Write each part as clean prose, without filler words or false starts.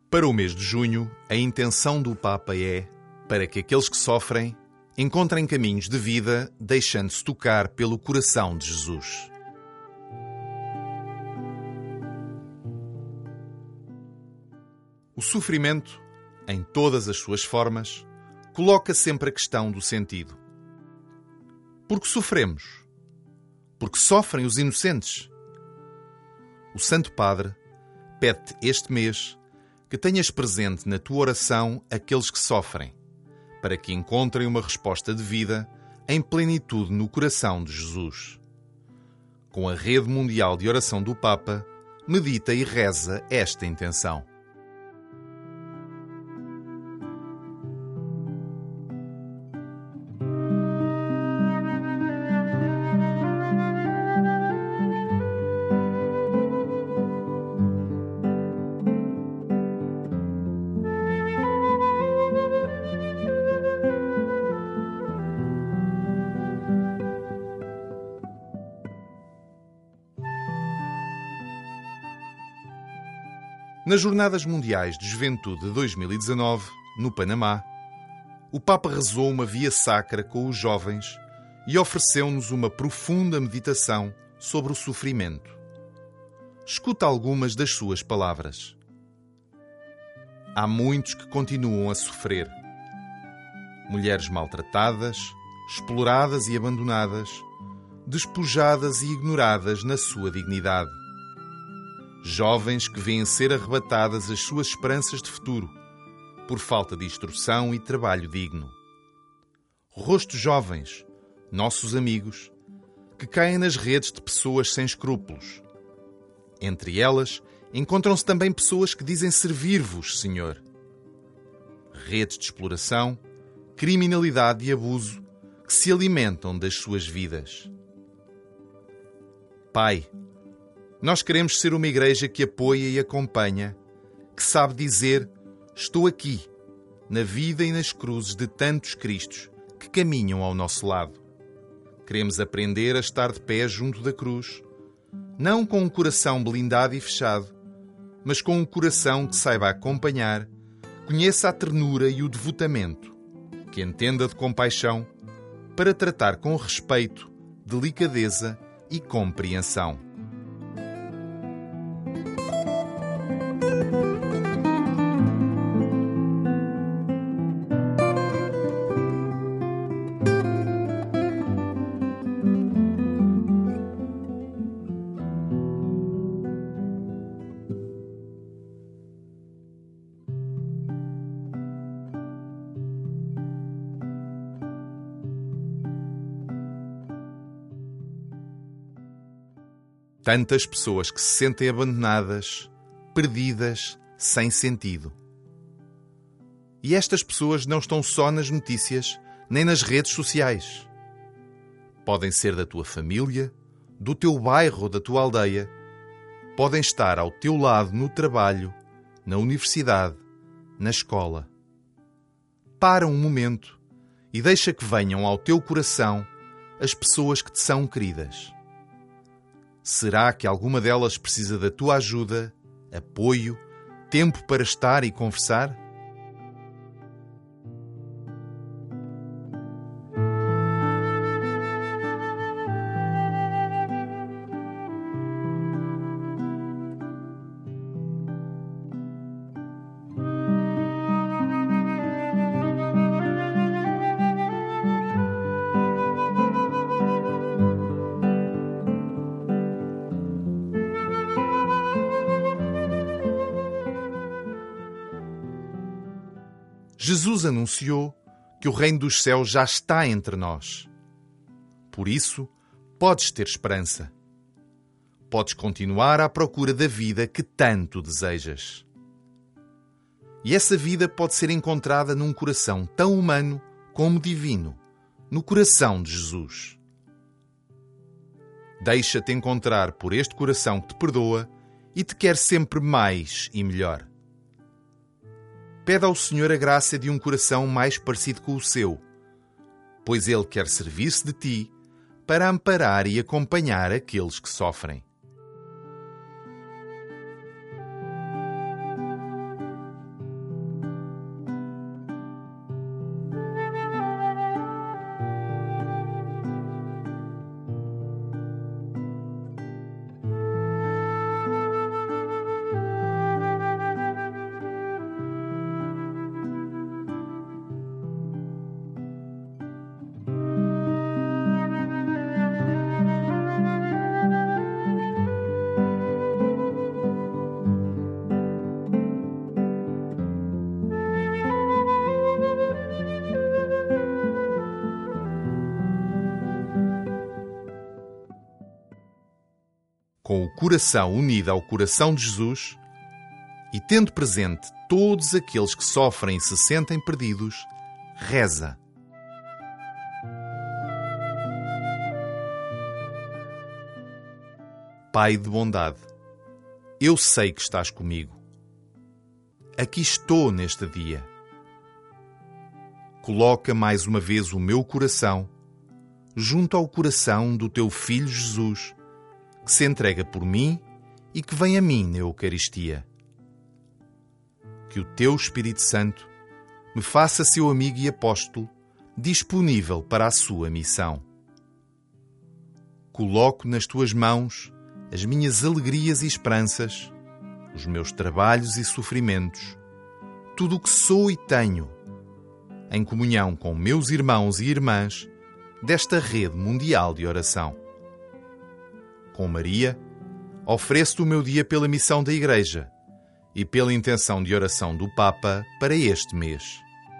Para o mês de junho, a intenção do Papa é para que aqueles que sofrem encontrem caminhos de vida, deixando-se tocar pelo coração de Jesus. O sofrimento, em todas as suas formas, coloca sempre a questão do sentido. Por que sofremos? Porque sofrem os inocentes. O Santo Padre pede-te este mês que tenhas presente na tua oração aqueles que sofrem, para que encontrem uma resposta de vida em plenitude no coração de Jesus. Com a Rede Mundial de Oração do Papa, medita e reza esta intenção. Nas Jornadas Mundiais de Juventude de 2019, no Panamá, o Papa rezou uma via sacra com os jovens e ofereceu-nos uma profunda meditação sobre o sofrimento. Escuta algumas das suas palavras. Há muitos que continuam a sofrer. Mulheres maltratadas, exploradas e abandonadas, despojadas e ignoradas na sua dignidade. Jovens que vêm ser arrebatadas as suas esperanças de futuro, por falta de instrução e trabalho digno. Rostos jovens, nossos amigos, que caem nas redes de pessoas sem escrúpulos. Entre elas, encontram-se também pessoas que dizem servir-vos, Senhor. Redes de exploração, criminalidade e abuso que se alimentam das suas vidas. Pai, nós queremos ser uma igreja que apoia e acompanha, que sabe dizer, estou aqui, na vida e nas cruzes de tantos Cristos que caminham ao nosso lado. Queremos aprender a estar de pé junto da cruz, não com um coração blindado e fechado, mas com um coração que saiba acompanhar, conheça a ternura e o devotamento, que entenda de compaixão, para tratar com respeito, delicadeza e compreensão. Tantas pessoas que se sentem abandonadas, perdidas, sem sentido. E estas pessoas não estão só nas notícias, nem nas redes sociais. Podem ser da tua família, do teu bairro ou da tua aldeia. Podem estar ao teu lado no trabalho, na universidade, na escola. Para um momento e deixa que venham ao teu coração as pessoas que te são queridas. Será que alguma delas precisa da tua ajuda, apoio, tempo para estar e conversar? Jesus anunciou que o reino dos céus já está entre nós. Por isso, podes ter esperança. Podes continuar à procura da vida que tanto desejas. E essa vida pode ser encontrada num coração tão humano como divino, no coração de Jesus. Deixa-te encontrar por este coração que te perdoa e te quer sempre mais e melhor. Pede ao Senhor a graça de um coração mais parecido com o seu, pois Ele quer servir-se de ti para amparar e acompanhar aqueles que sofrem. com o coração unido ao coração de Jesus e tendo presente todos aqueles que sofrem e se sentem perdidos, reza. Pai de bondade, eu sei que estás comigo. Aqui estou neste dia. Coloca mais uma vez o meu coração junto ao coração do teu Filho Jesus, que se entrega por mim e que vem a mim na Eucaristia. Que o teu Espírito Santo me faça seu amigo e apóstolo, disponível para a sua missão. Coloco nas tuas mãos as minhas alegrias e esperanças, os meus trabalhos e sofrimentos, tudo o que sou e tenho, em comunhão com meus irmãos e irmãs desta rede mundial de oração. Com Maria, ofereço-te o meu dia pela missão da Igreja e pela intenção de oração do Papa para este mês.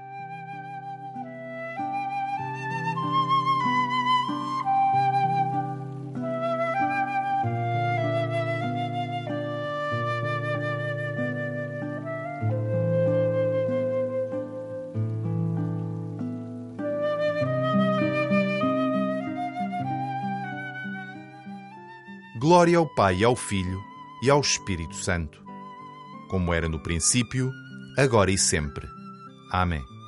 Glória ao Pai, ao Filho e ao Espírito Santo, como era no princípio, agora e sempre. Amém.